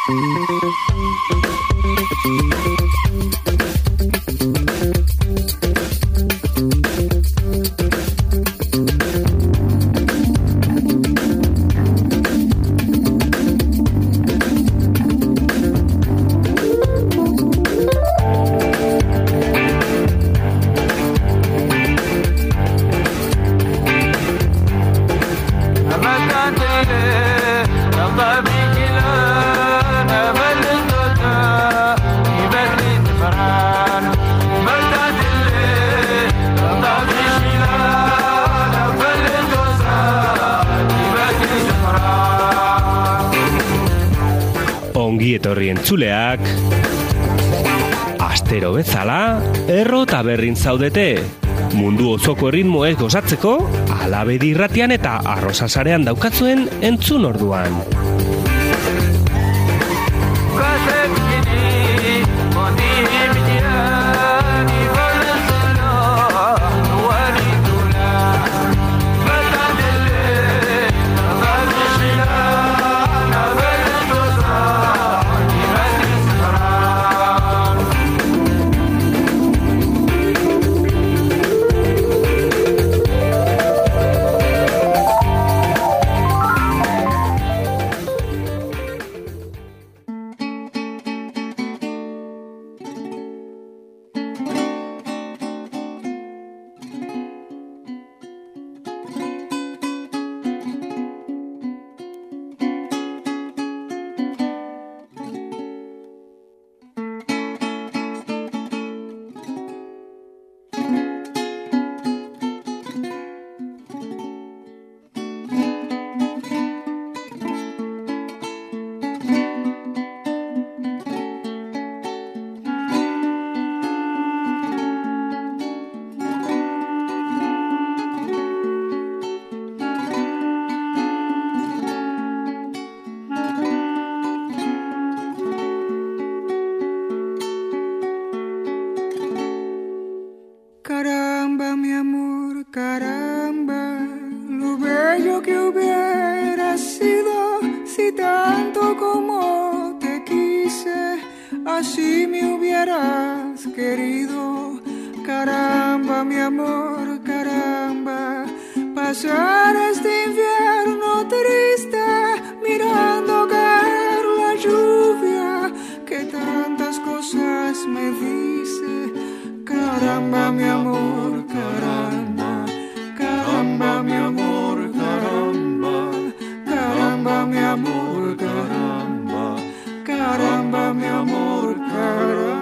Etorri entzuleak, astero bezala, erro eta berrin zaudete. Mundu osoko erritmoez gozatzeko, Alabedi irratian eta Arrosasarean daukatzuen entzun orduan. Caramba, mi amor, caramba, lo bello que hubiera sido si tanto como te quise, así me hubieras querido. Caramba, mi amor, caramba, pasar este invierno triste mirando caer la lluvia que tantas cosas me dice. Caramba, mi amor, caramba, caramba, mi amor, caramba, caramba, mi amor, caramba, caramba, mi amor, caramba.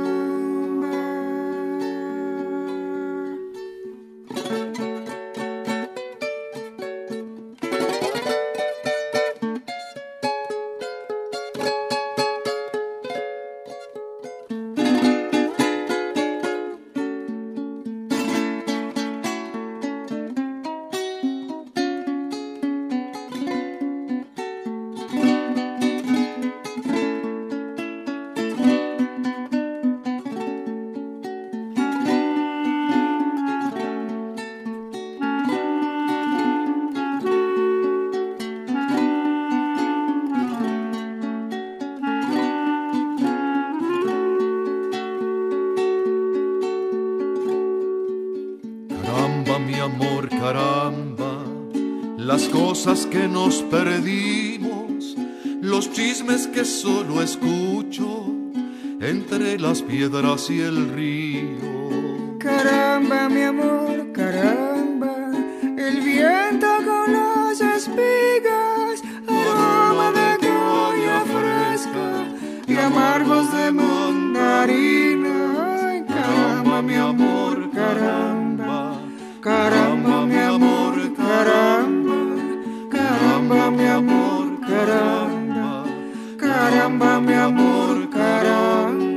Las cosas que nos perdimos, los chismes que solo escucho entre las piedras y el río. Caramba, mi amor, caramba, el viento con las espigas, aroma de caña fresca y amargos de mandarina. Ay, caramba, mi amor, caramba, caramba, mi amor, caramba. Caramba, mi amor, caramba, caramba, mi amor, caramba.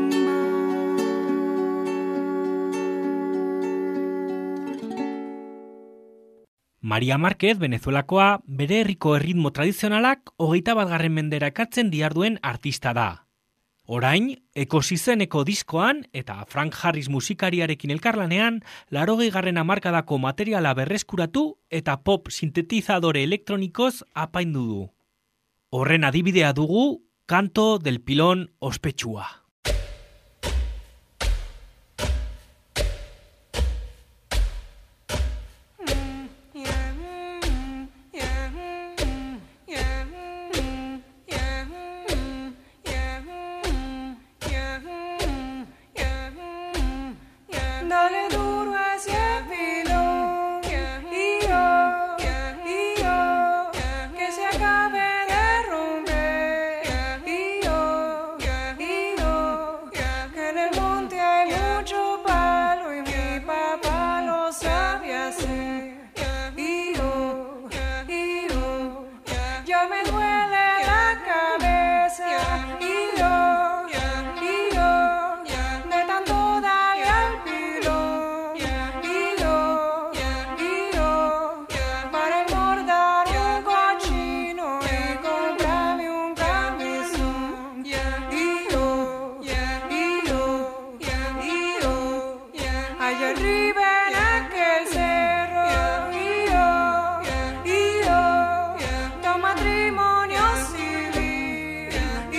Maria Márquez, Venezuelakoa, bere herriko erritmo tradizionalak 21. mendera ekartzen diharduen artista da. Orain, ekosizeneko diskoan eta Frank Harris musikariarekin elkarlanean 80. hamarkadako materiala berreskuratu eta pop sintetizadore elektronikoz apaindu du. Horren adibidea dugu Canto del pilón ospetsua. Dale duro hacia el pilón, que se acabe de romper, que en el monte hay mucho palo y mi papá lo sabe hacer, yo me duele la cabeza, de tanto darle al pilón, para engordar un cochino y comprarme un camisón, allá arriba en aquel cerro, tu matrimonio civil,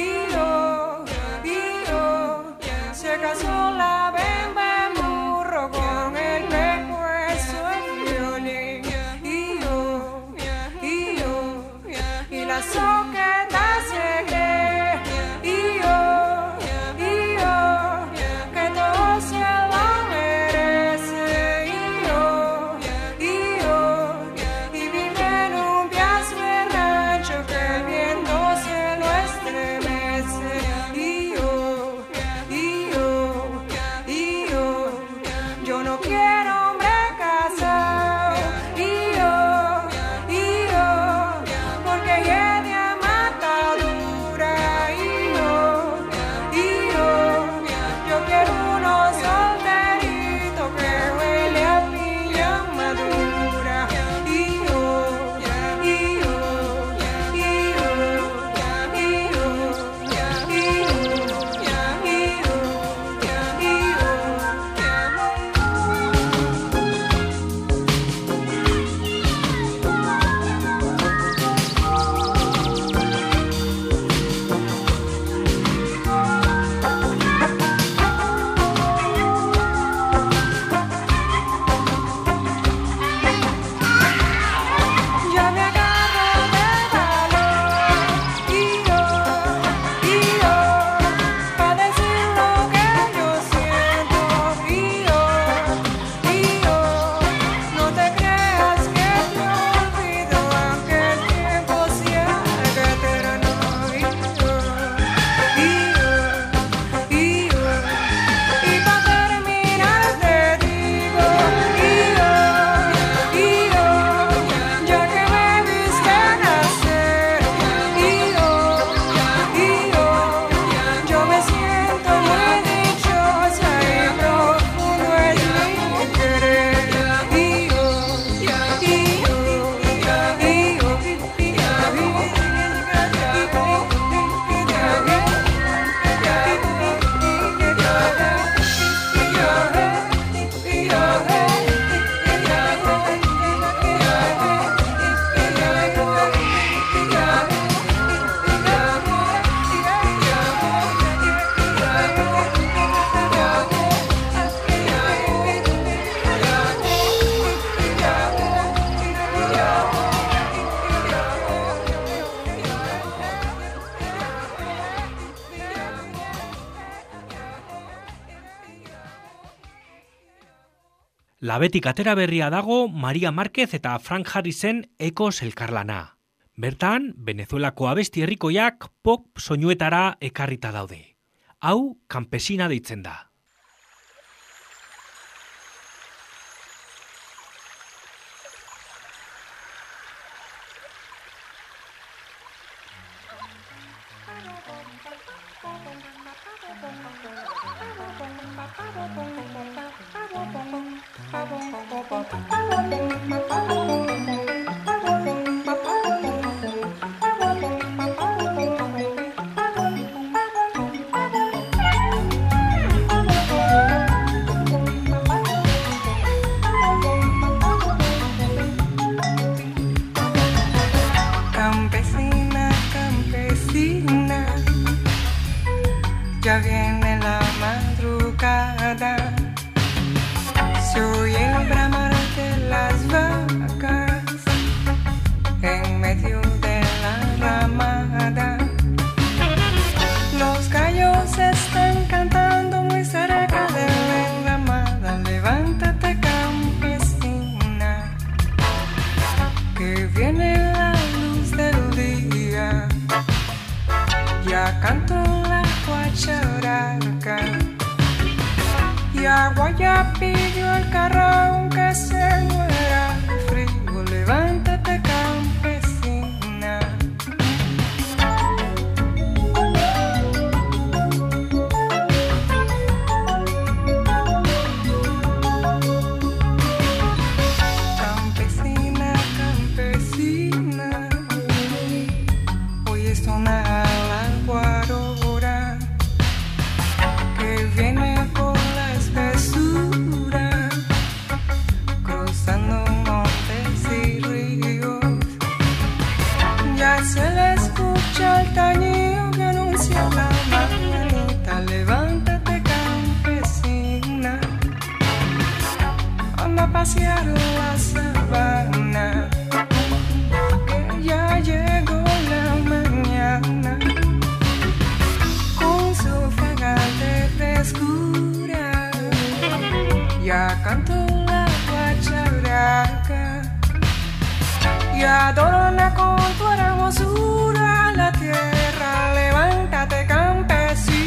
se casó la bemba en burro con el pescuezo el violín, y la soqueta se cree, que todo se lo merece, y vive en un piazo de rancho que el viento se lo estremece, yo no quiero hombre casado, porque llegue a matadura, yo quiero uno solterito que huele a piña madura, ya me agarro de valor, para decir lo que yo siento, no te creas que te olvido, aunque el tiempo sea eterno, y para terminar te digo, ya que me viste nacer, yo me siento muy dichosa y profundo es mi querer, Labetik atera berria dago Maria Marquez eta Frank Harrisen Ekos elkarlana. Bertan, Venezuelako abesti herrikoiak pop soinuetara ekarrita daude. Hau, Campesina deitzen da. Ya viene la madrugada, se oye el bramar de las vacas en medio de la ramada. Los gallos están cantando muy cerca de la enramada. Levántate, campesina, que viene la luz del día. Ya cantó la guacharaca, y agua ya pidió el carro aunque se muera de frío. Levántate, campesina. Campesina, campesina, hoy sonar la guarora que viene por la espesura, cruzando montes y ríos. Ya se le escucha el tañido que anuncia la mañanita. Levántate, campesina, anda a pasear la sabana, que ya llegó la mañana con su fragante frescura. Ya cantó la guacharaca y adorna con tu hermosura la tierra. Levántate, campesina.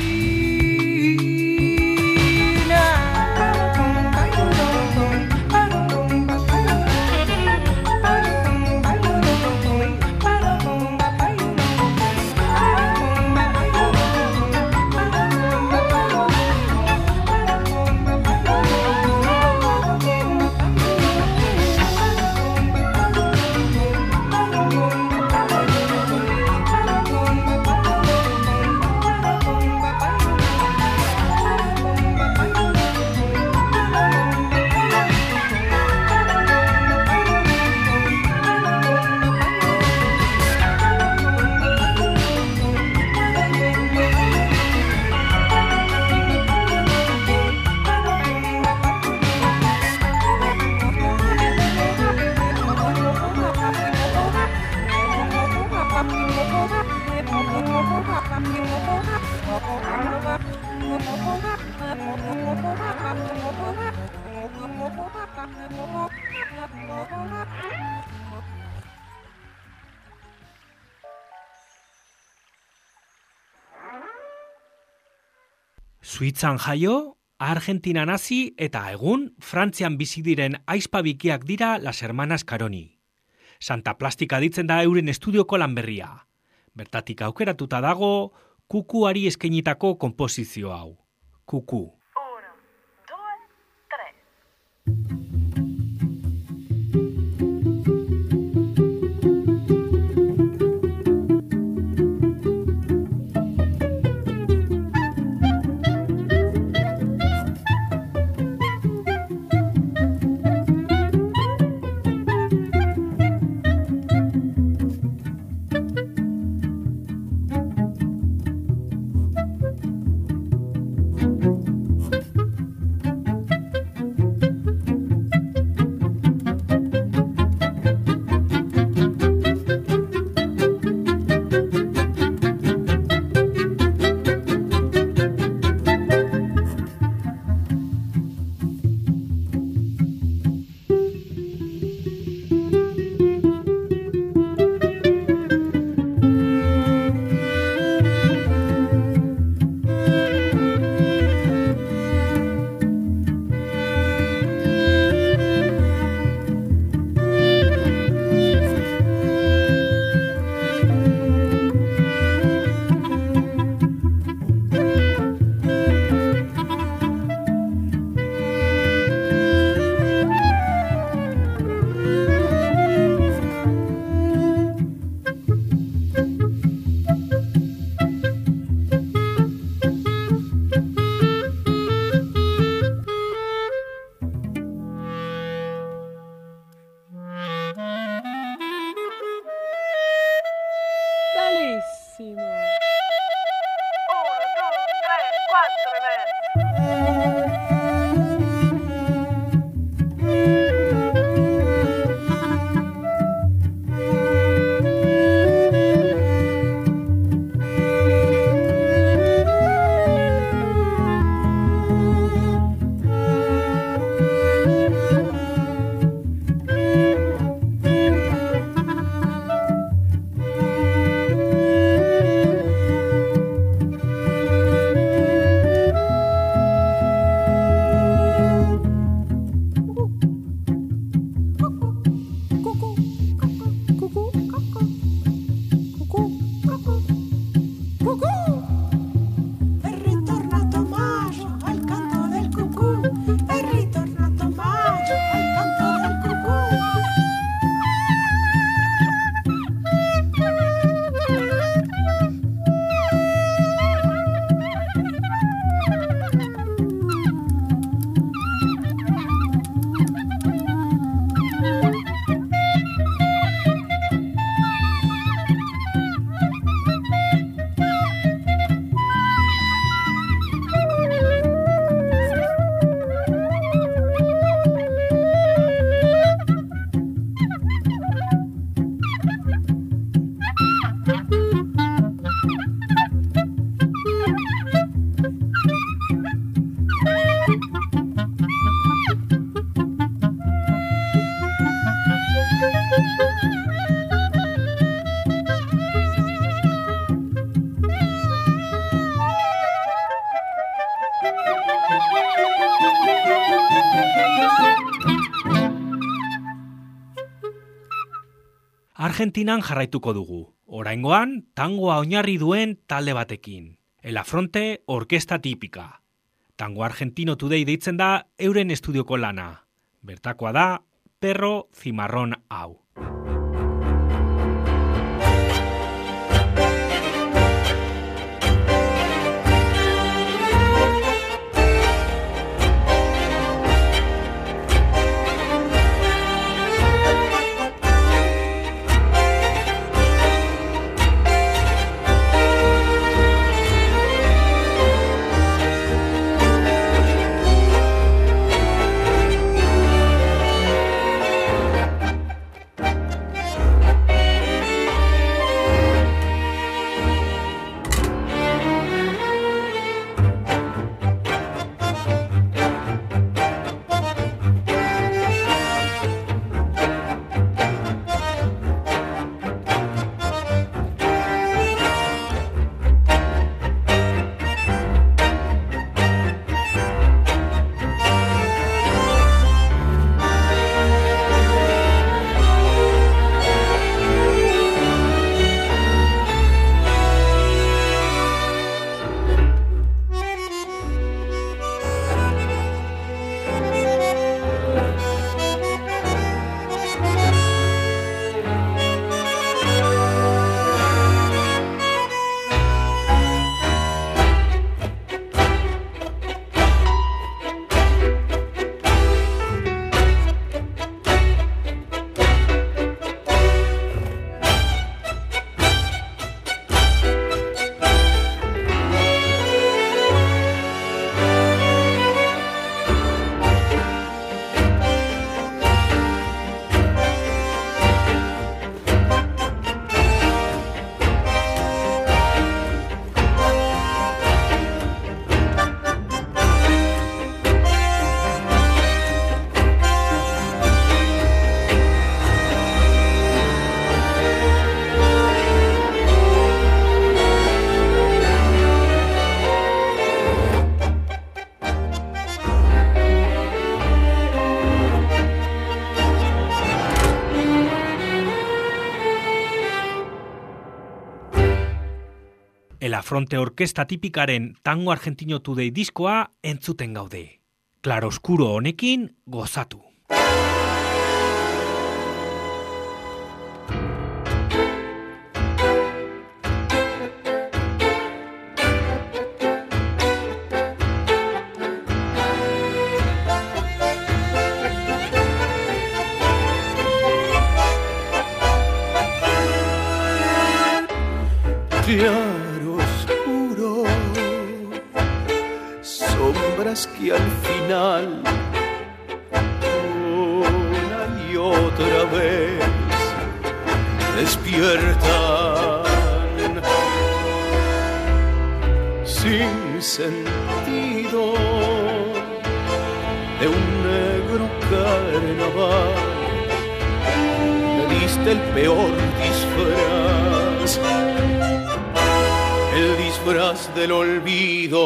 Suitzan jaio, Argentinan hasi eta egun Frantzian bizi diren aizpa bikiak dira Las Hermanas Caroni. Santa Plastika ditzen da euren estudioko lan berria. Bertatik aukeratuta dago Kukuari eskainitako konposizio hau. Kuku. Argentinan jarraituko dugu. Oraingoan, tangoa oinarri duen talde batekin. El Afronte Orkesta Tipika. Tango Argentino Today deitzen da euren estudioko lana. Bertakoa da Perro Cimarrón hau. El Afronte Orkesta Tipikaren Tango Argentino Today diskoa entzuten gaude. Claroscuro honekin gozatu. palabras que al final, una y otra vez, despiertan sin sentido de un negro carnaval. Me diste el peor disfraz, el disfraz del olvido.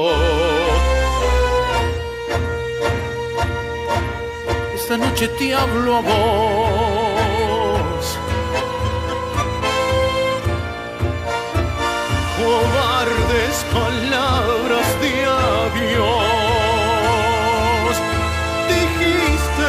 Esta noche te hablo a vos, cobardes palabras de adiós. Dijiste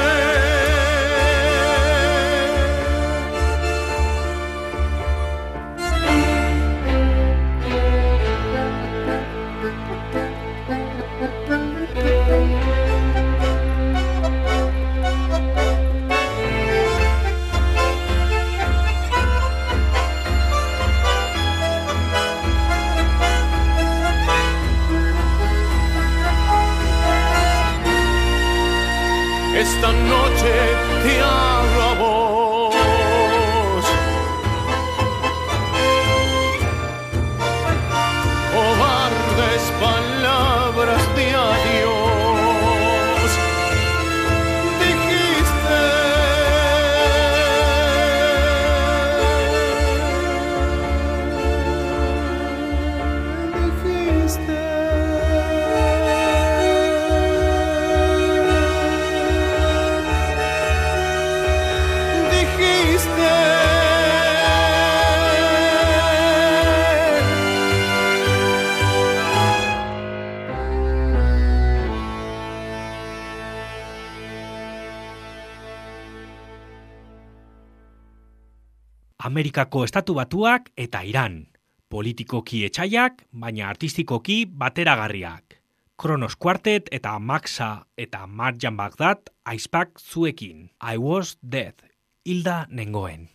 esta noche te hablo a vos, cobardes palabras de adiós. Dijiste Amerikako Estatu Batuak eta Iran. Politikoki etsaiak, baina artistikoki bateragarriak. Kronos Quartet eta Maxa eta Marjan Baghdad aizpak zuekin. I was dead. Hilda nengoen.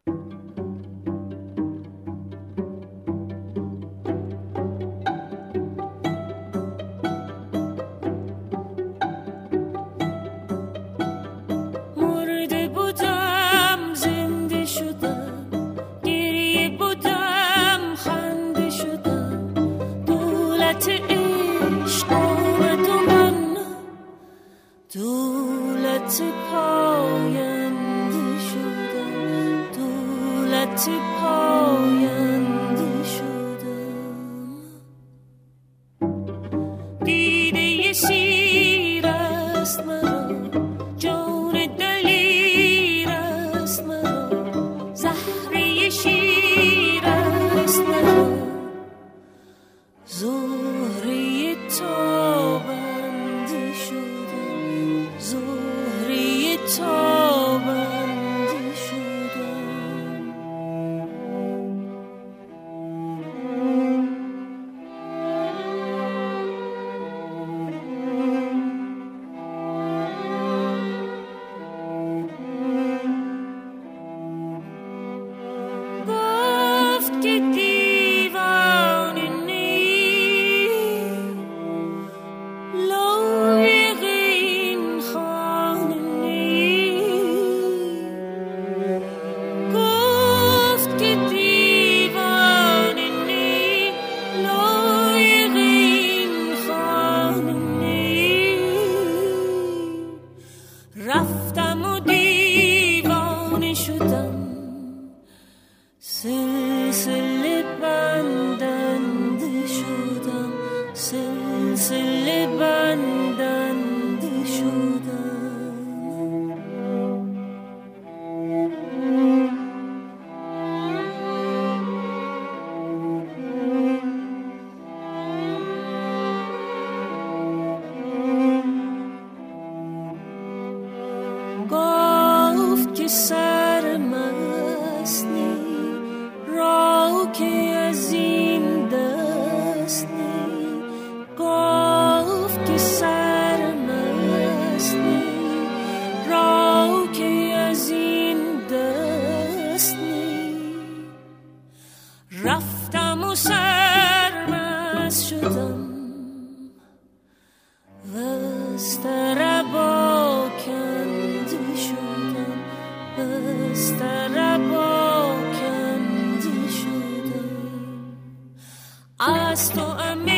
از تو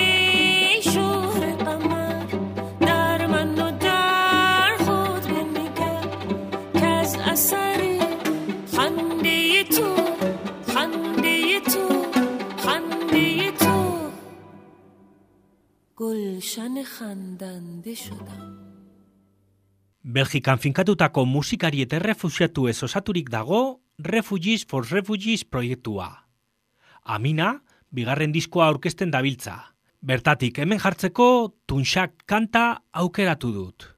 شور قمر در من و در خود بنگر که از اثر خنده تو خنده تو خنده تو گلشن خندنده شدم. Belgikan finkatutako musikari eta errefuxiatu ez osaturik dago Refugees for Refugees proiektua. Amina, bigarren diskoa aurkezten dabiltza. Bertatik hemen jartzeko Tunxak kanta aukeratu dut.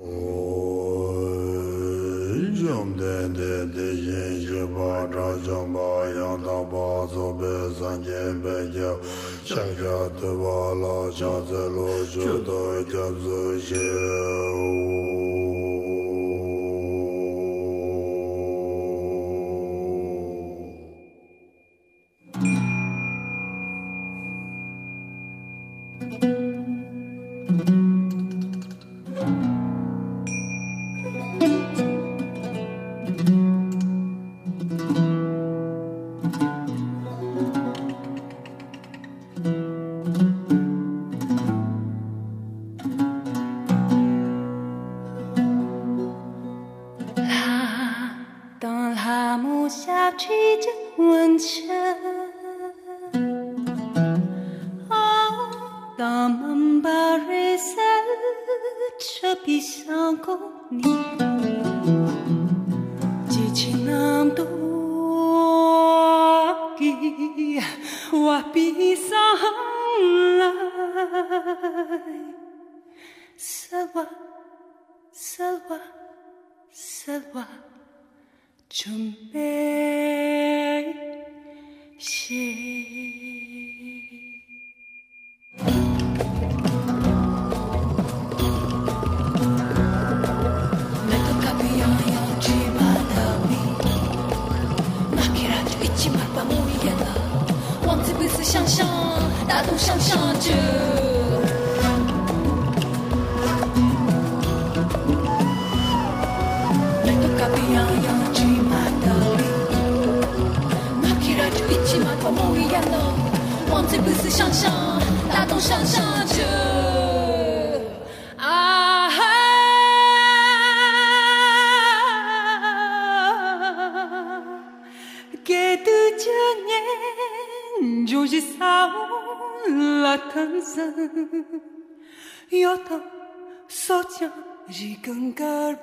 J'y gagne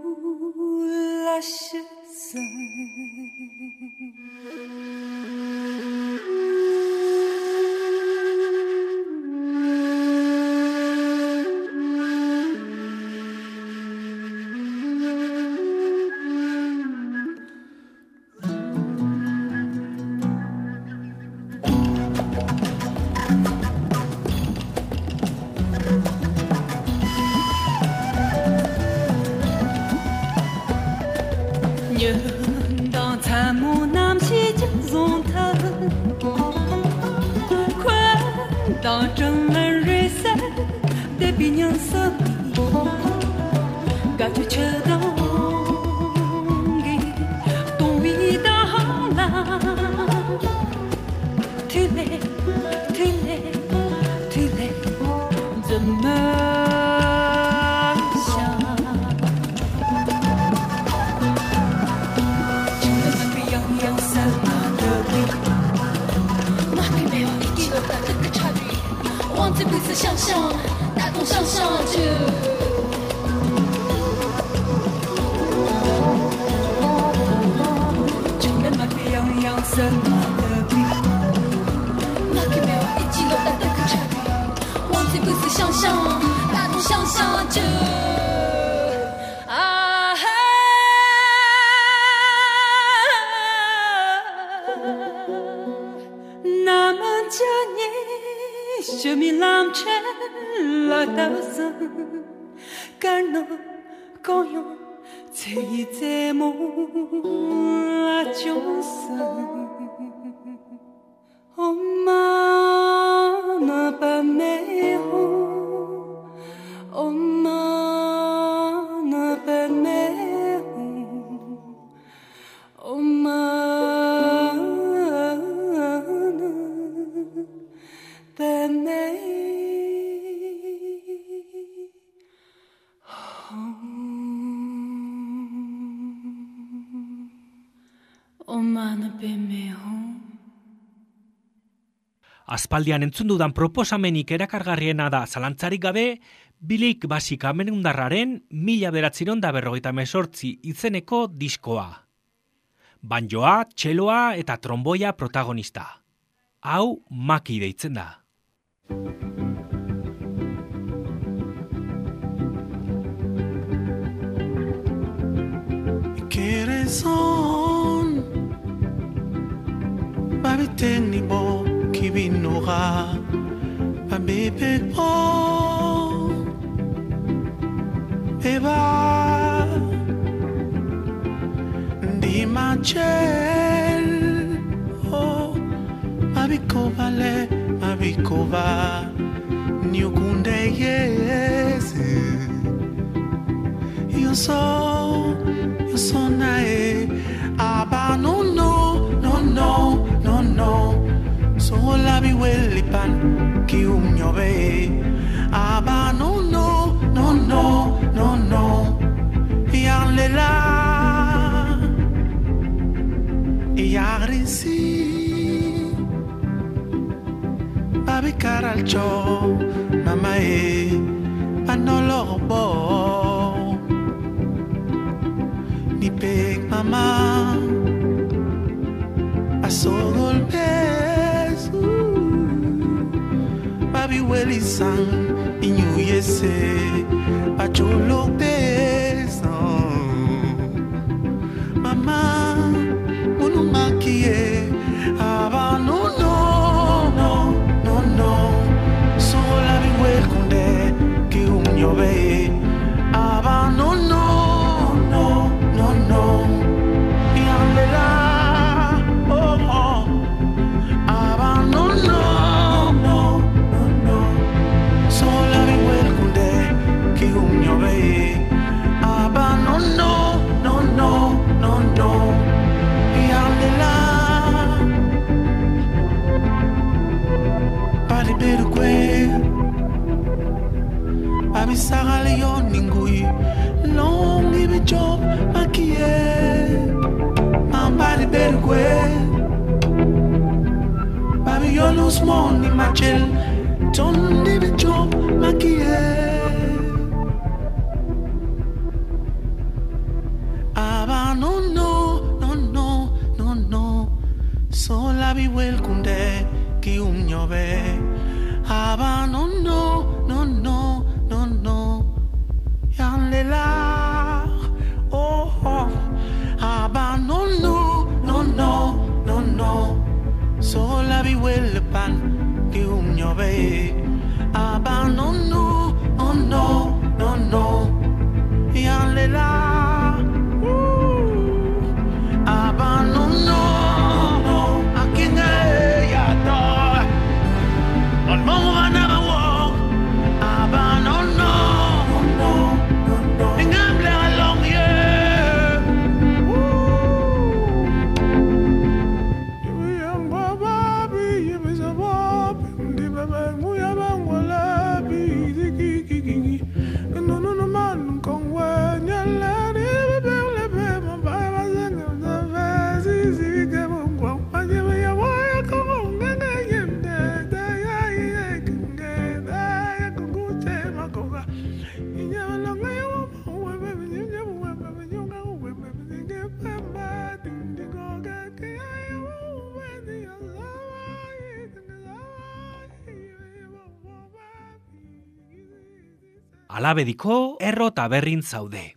pour la chasse. de mí. Omana bemeho. Aspaldian entzun dudan proposamenik erakargarriena da zalantzarik gabe Bilik Basik Amenundarraren 1958 izeneko diskoa. Banjoa, txeloa eta tromboia protagonista. Hau Maki deitzen da. Kereson Babi tenibo kibinura Babi pekpo Eba Di machel Oh Babi kovale Babi kova Nyukunde yes Yo so nae Aba no So la vi welipan Ki umnyobe Aba no Yan lela Yagrisi Babi karalcho Mamae Panolobo Ni pek mama Aso golpes Babi weli sang Inyu yese Pacholok des Mama Munumakie Aba no So la vi wel kunde Ki umnyobe Aba no Yanlela Oh Aba no So la vi wel kunde Ki umnyobe Aba no Yanlela Pari beru kwe Babi sagale yon ningui Long ibe job makie Mambari beru kwe Babi yon lose money machel Don't ibe job makie Aba no So la vi wel kunde Ki umnyobe Aba no Yan lela Oh Aba no So la vi wel pan Ki umnyobe Aba no Yan lela Aba no Akine ya do On move never walk Aba no Ingamble along here You young baba you miss a bop Di baba muya bangwala bi diki No man kong wa nyala ni bebe be mamba zeng the vazi ke mongwa anje ya wa kong ngene yende da ya kenge da ya kungute makoga inya longa ya wa bebe nya wa bebe nya wa bebe nge pamba dindi goga ke ya wa di ya Alabediko Erro Taberrin zaude.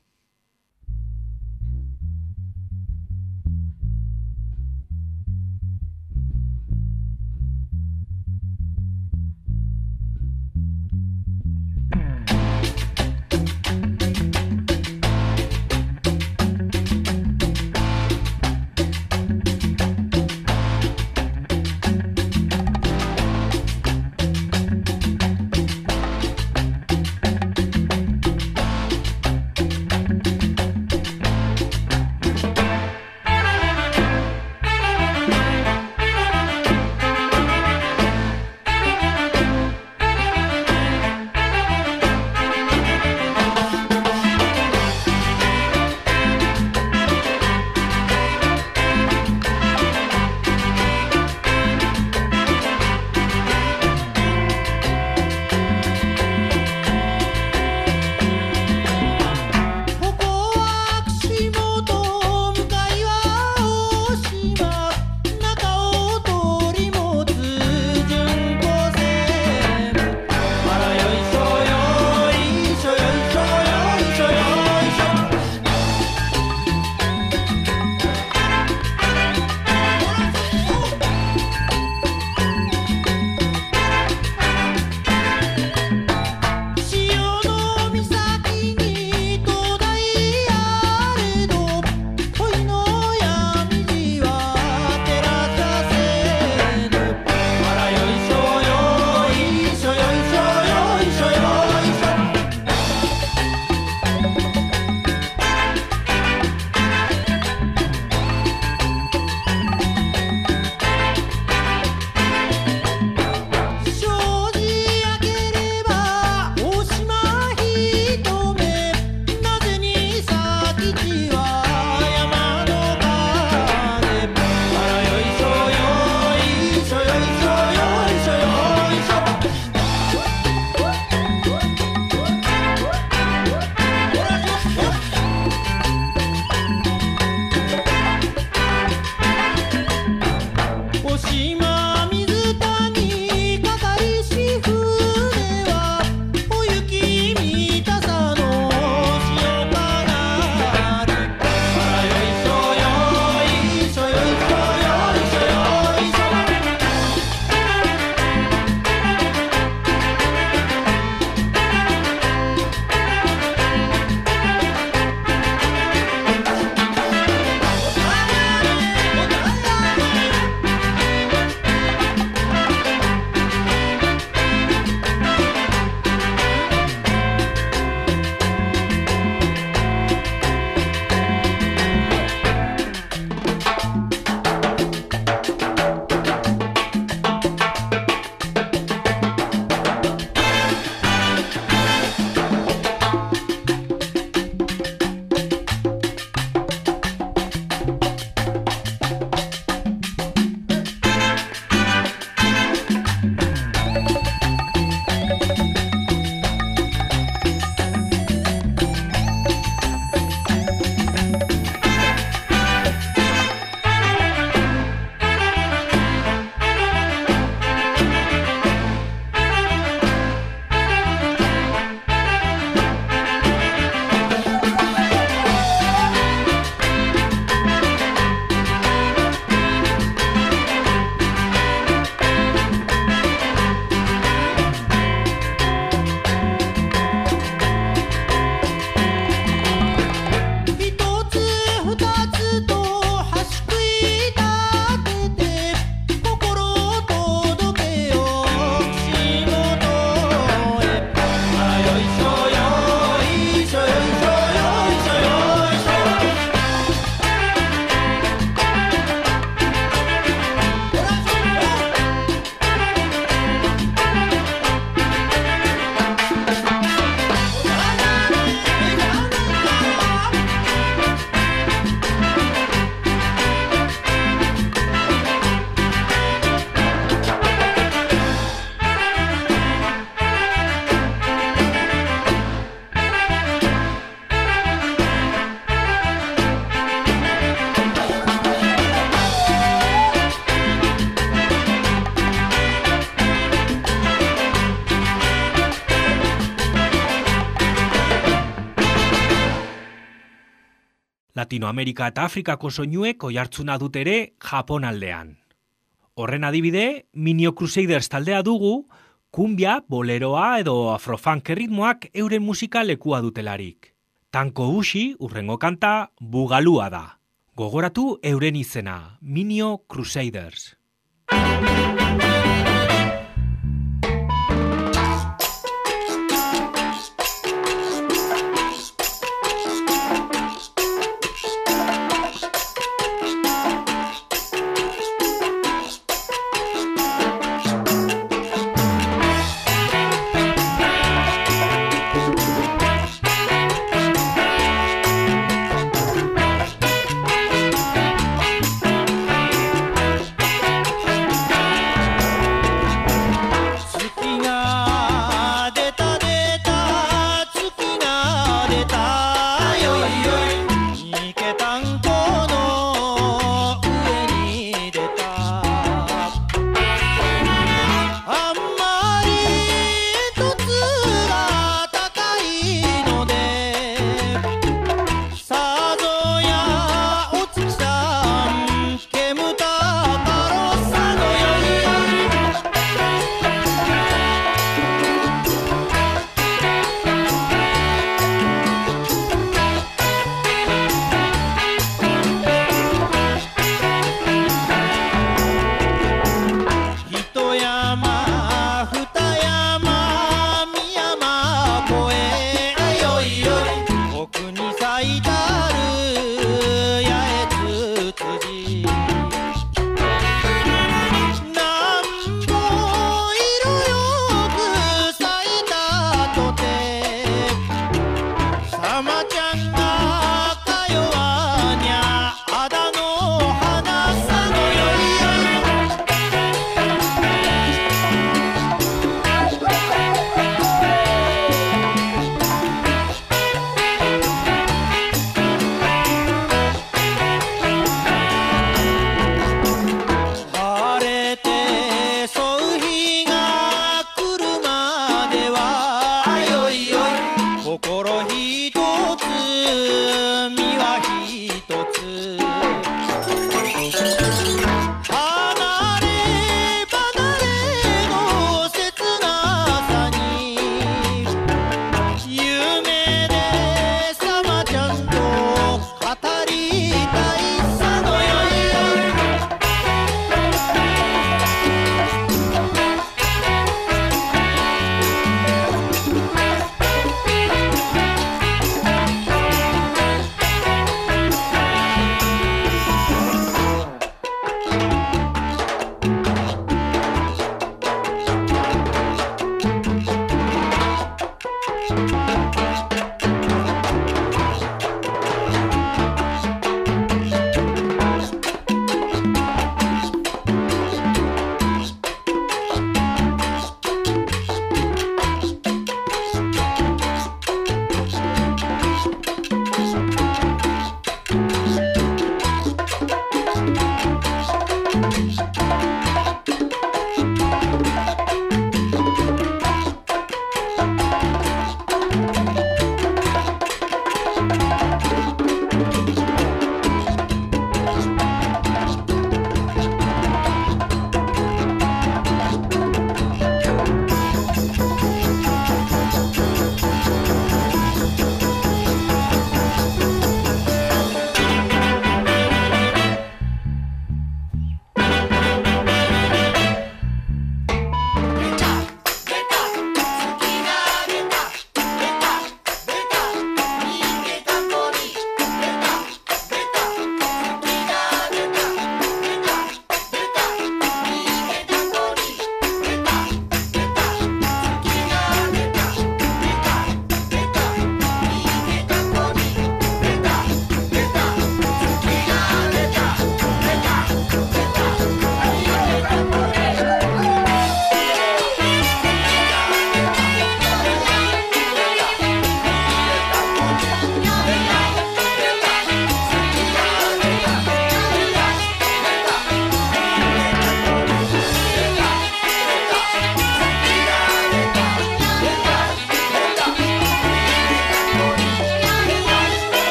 Latinoamerika eta Afrikako soinuek oihartzuna dut ere Japon aldean. Horren adibide, Minio Crusaders taldea dugu, kumbia, boleroa edo afrofunk erritmoak euren musika lekua dutelarik. Tanko Ushi, urrengo kanta, bugalua da. Gogoratu euren izena, Minio Crusaders.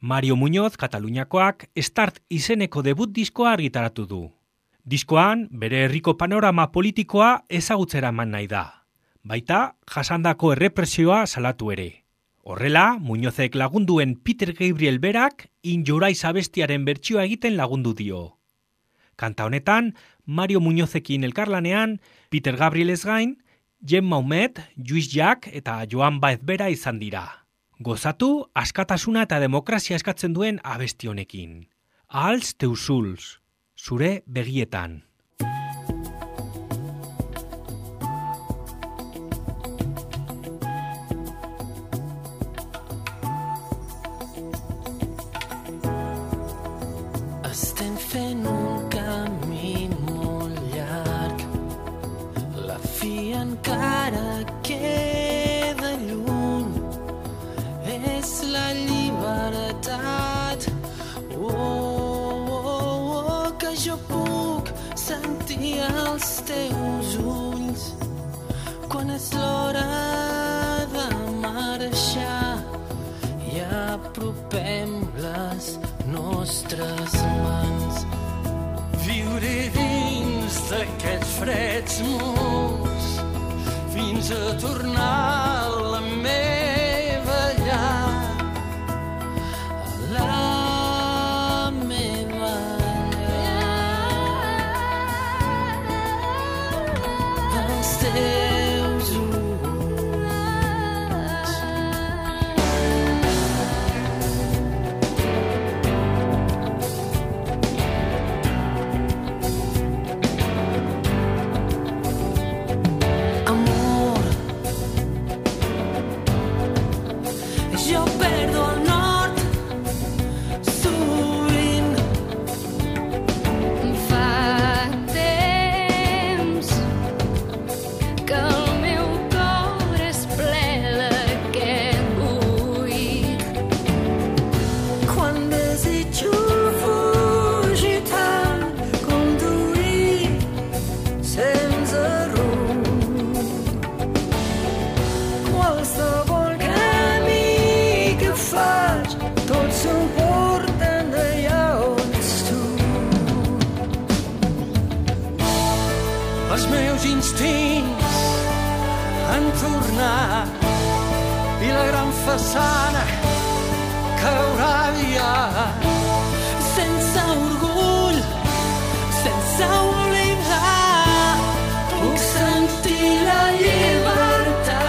Mario Muñoz Kataluniakoak Start izeneko debut diskoa argitaratu du. Diskoan, bere herriko panorama politikoa ezagutzera eman nahi da. Baita, jasandako errepresioa salatu ere. Horrela, Muñozek lagunduen Peter Gabriel berak In Your Eyes abestiaren bertsioa egiten lagundu dio. Kanta honetan, Mario Muñozekin elkarlanean, Peter Gabrielez gain, Jem Maumet, Lluís Llach eta Joan Baez bera izan dira. Gozatu, askatasuna eta demokrazia eskatzen duen abesti honekin. Als teus ulls, zure begietan. Estem fent un camí molt llarg, la fi encara queda lluny, és la llibertat, que jo puc sentir els teus ulls quan és l'hora de marxar i apropem les nostres mans. Viuré dins d'aquests freds murs fins a tornar a la meva llar, a la meva llar, als teus ulls. Els meus instints han tornat i la gran façana caurà aviat. Sense orgull, sense oblidar, puc sentir la llibertat.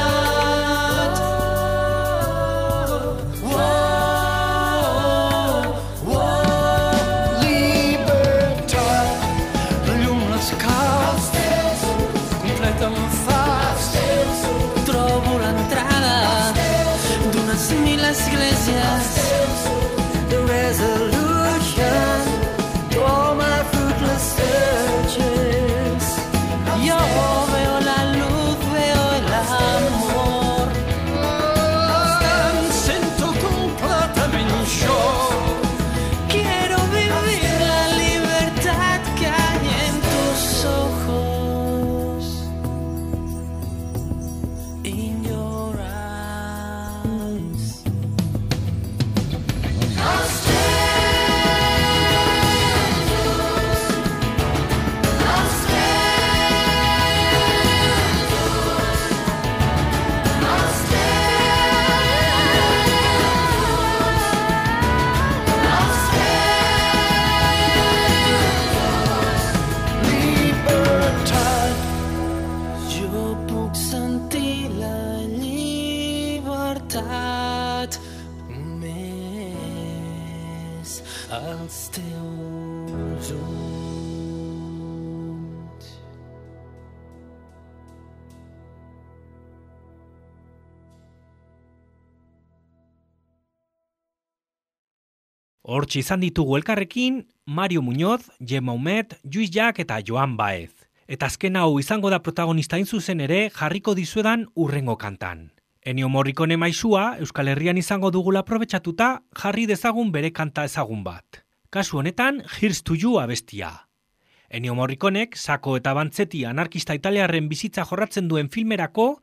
Esglésies, the resolution to all my fruitless searches. Yo veo la luz, veo el amor. Em sento completament yo. Quiero vivir la libertad que hay en tus ojos. In your eyes. Els teus ulls. Hortxe izan ditugu elkarrekin Mario Muñoz, Jem Maumet, Lluís Llach eta Joan Baez. Eta azken hau izango da protagonista zuzen ere jarriko dizuedan urrengo kantan. Ennio Morricone maisua Euskal Herrian izango dugula aprobetxatuta jarri dezagun bere kanta ezagun bat. Kasu honetan, Here's to You abestia. Ennio Morriconek Sako eta Banzetti anarkista italiarren bizitza jorratzen duen filmerako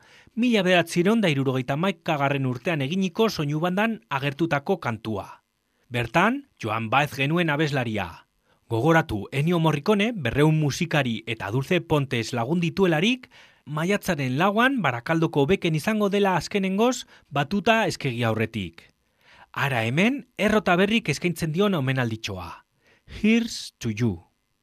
1971 urtean eginiko soinu bandan agertutako kantua. Bertan, Joan Baez genuen abeslaria. Gogoratu Ennio Morricone 200 musikari eta Dulce Pontes lagun dituelarik, maiatzaren 4 Barakaldoko beken izango dela azkenengoz batuta eskegi aurretik. Ara hemen, Errota Berrik eskaintzen dion omenalditxoa. Here's to you.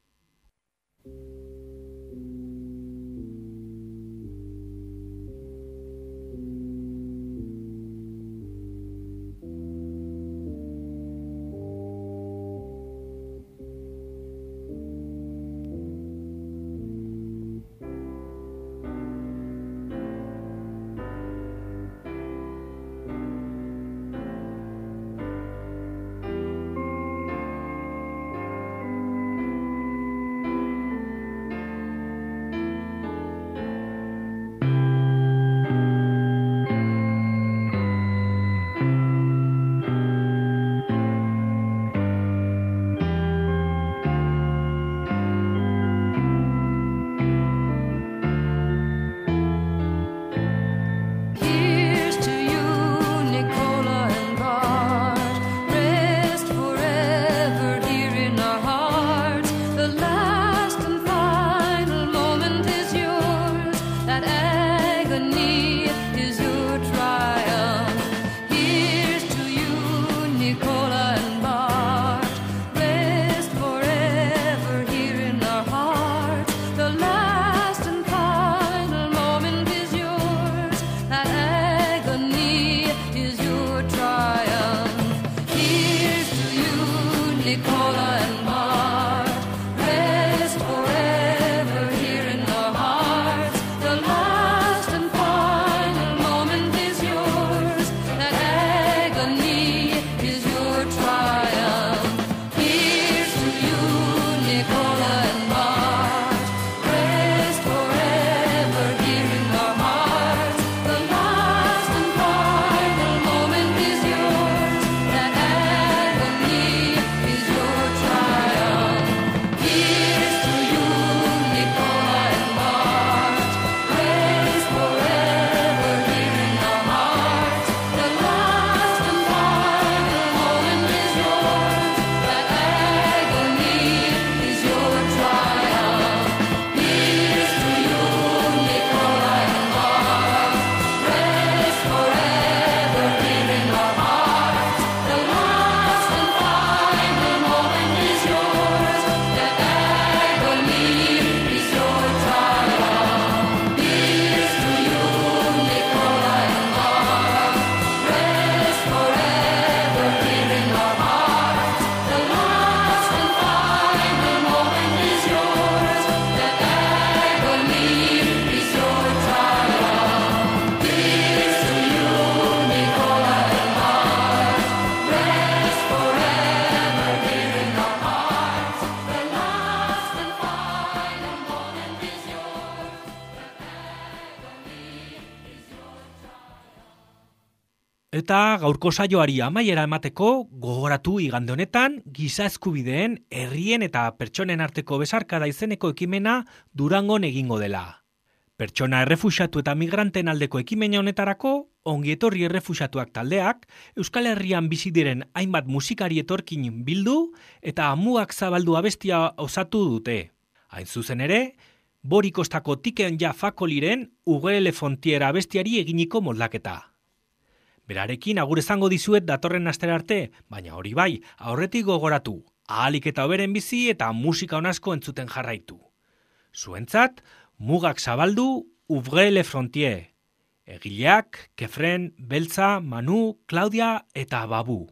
Eta gaurko saioari amaiera emateko gogoratu igande honetan giza eskubideen, herrien eta pertsonen arteko besarkada izeneko ekimena Durangon egingo dela. Pertsona errefuxiatu eta migranten aldeko ekimena honetarako Ongietorri Errefuxiatuak taldeak Euskal Herrian bizi diren hainbat musikari etorkin bildu eta mugak zabaldu abestia osatu dute. Hain zuzen ere, Borikostako Tiken ja Fakoliren Ugele Fontiera abestiari eginiko moldaketa. Berarekin agur esango dizuet datorren astera arte, baina hori bai, aurretik gogoratu, ahalik eta hoberen bizi eta musika onasko entzuten jarraitu. Zuentzat, mugak zabaldu Ouvrez les frontières. Egileak, Kefren, Beltza, Manu, Claudia eta Babu.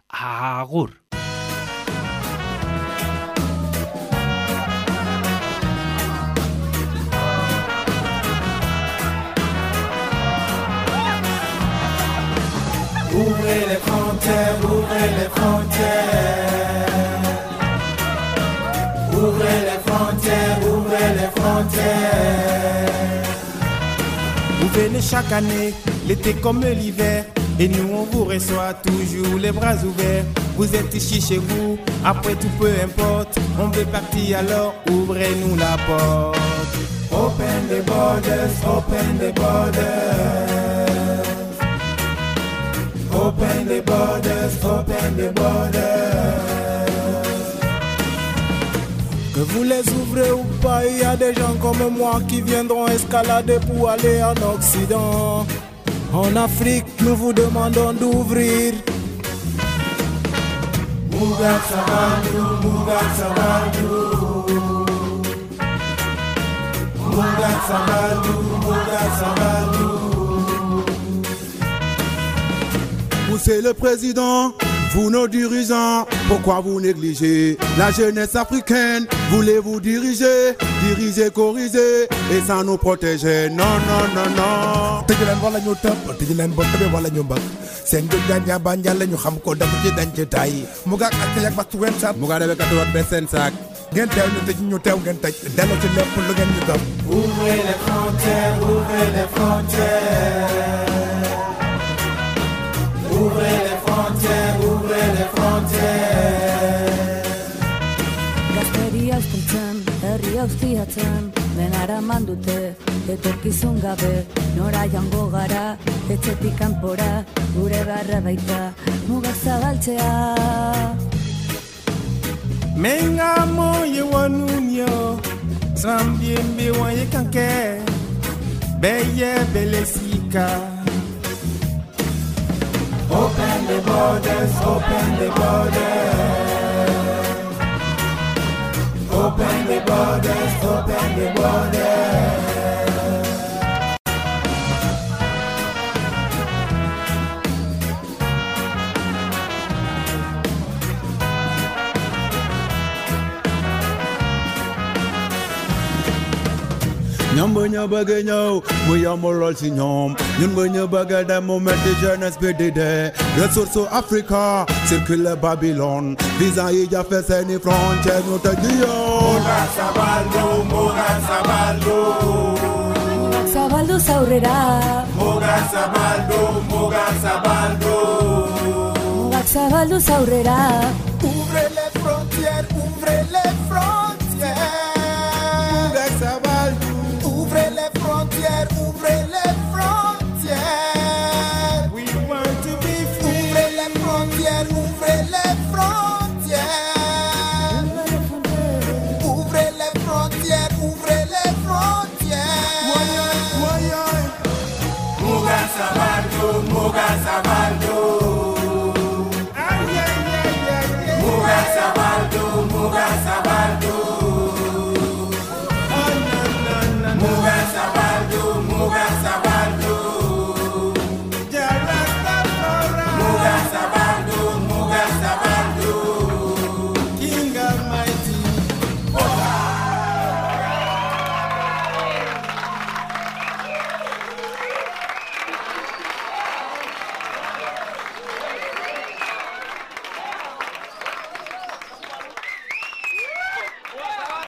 Agur! Ouvrez les frontières, ouvrez les frontières. Ouvrez les frontières, ouvrez les frontières. Vous venez chaque année, l'été comme l'hiver, Et nous on vous reçoit toujours les bras ouverts. Vous êtes ici chez vous, après tout peu importe. On veut partir alors, ouvrez-nous la porte. Open the borders, open the borders. Open the borders, open the borders. Que vous les ouvrez ou pas, il y a des gens comme moi qui viendront escalader pour aller en Occident. En Afrique, nous vous demandons d'ouvrir. Mugat Sabaldu, Mugat Sabaldu. Mugat Sabaldu, Mugat Sabaldu. Vous c'est le président, vous nos dirigeants, pourquoi vous négligez la jeunesse africaine? Voulez-vous diriger, corriger et sans nous protéger? Non, non, non, non. Tijilan wala ñu top, tijilan botte wala ñu mbak. Sen du janja banjal la ñu xam ko dafa ci dañ ci tay. Muga ak yak waxtu wen sa. Muga debe kat wat be sen sak. Ngeen teew ñu tëj ñu teew ngeen tëj delloo ci lépp lu ngeen ñu top. Ouvrez les frontières, ouvrez les frontières. Ouvrez les frontières, ouvrez les frontières. Gazteria usteltzen, herria ustiatzen, denara mandute, etorkizun gabe, nora jango gara, etxetik kanpora, gure garra baita, mugak zabaltzea. Menga moye wanunyo, zambien biwaye kanke, beye belesika. Open the borders, open the borders. Open the borders, open the borders. Ñoom bu ñu bëgg ñëw mu yomb lool si ñoom ñun bu ñu bëgg dem mu metti jeunesse bi di dee ressources Africa circule Babylone visa yi jafe seeni frontière ñu tëj yoon. Mugat Sabaldu, Mugat Sabaldu. Mugak zabalduz aurrera. Mugat Sabaldu, Mugat Sabaldu. Mugak zabalduz aurrera. Ouvrez les frontières, ouvrez les frontières.